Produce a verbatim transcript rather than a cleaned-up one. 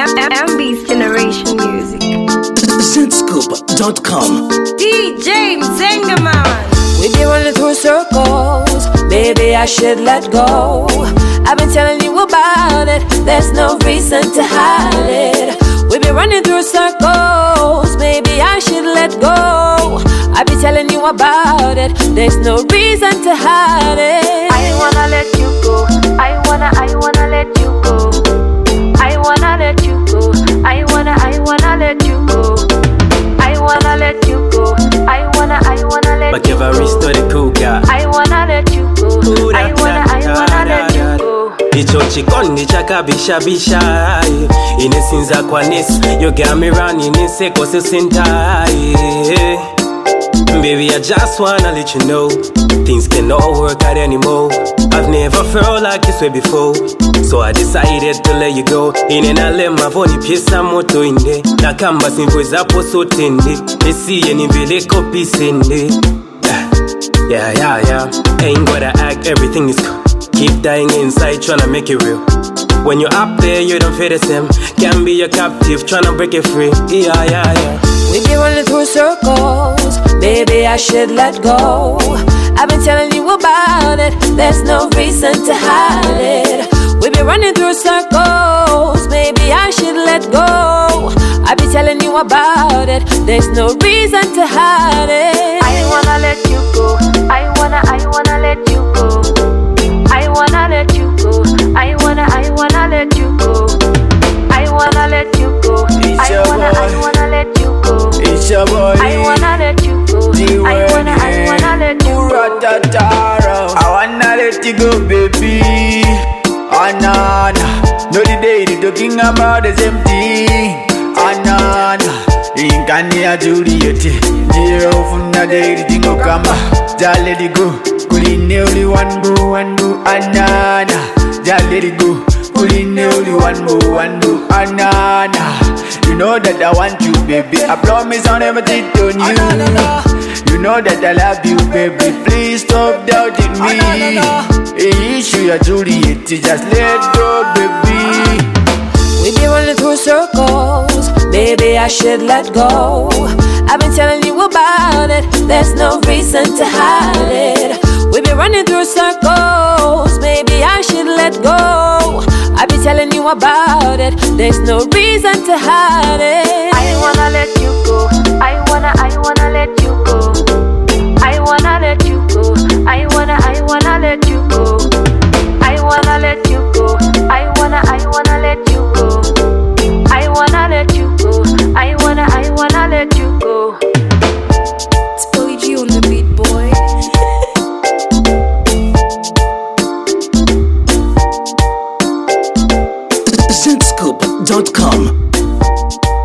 M B's Generation Music. Zentscoop dot com. D J Zengaman. We be running through circles, maybe I should let go. I've been telling you about it, there's no reason to hide it. We be running through circles, maybe I should let go. I be telling you about it, there's no reason to hide it. I wanna let you go, I wanna, I wanna let you go. I wanna let you go, I wanna, I wanna let you go. I wanna let you go, I wanna, I wanna let but you go. But give a restore the cougar. I wanna let you go, I wanna, I wanna let you go. Icho chikondi chakabisha bisha inesinza kwa nesi you got me running in seko sesentai. Baby, I just wanna let you know things cannot work out anymore. I've never felt like this way before, so I decided to let you go. Inena lema voni piesa moto inde nakamba simvweza poso tende nesiye niveleko pisende. Yeah, yeah, yeah, ain't gotta act, everything is cool. Keep dying inside, tryna make it real. When you're up there, you don't feel the same. Can be your captive, tryna break it free. Yeah, yeah, yeah. We be running through circles, maybe I should let go. I've been telling you about it, there's no reason to hide it. We be running through circles, maybe I should let go. I be telling you about it, there's no reason to hide it. I wanna let you go, I wanna, I wanna let you go. I wanna let you go, I wanna, I wanna let you go. I wanna let you go, I wanna, I wanna let you go. It's your boy. I wanna let you go, I wanna, I wanna let you go. I wanna let you go, baby. Anana, no the day they talking about the same thing. Anana, Inkania Juliet, dear Ofuna day tingo kamba. Just let it go, Kulin only one boo, one boo, Anana. Just let it go, Kulin only one boo, one boo, Anana. You know that I want you, baby. I promise I'll never cheat on you. You know that I love you, baby. Please stop doubting me. Hey, issue your Juliet, just let go, baby. We be running through circles, maybe I should let go. I've been telling you about it, there's no reason to hide it. We be running through circles, maybe I should let go. I be telling you about it, there's no reason to hide it. I wanna let you go, I wanna, I wanna let you go. I wanna let you go, I wanna, I wanna let you go. I wanna let you go, I wanna, I wanna let you go. I wanna let you go, I wanna, I wanna let you go. It's Billy G on the beat, boy. Zentscoop dot com.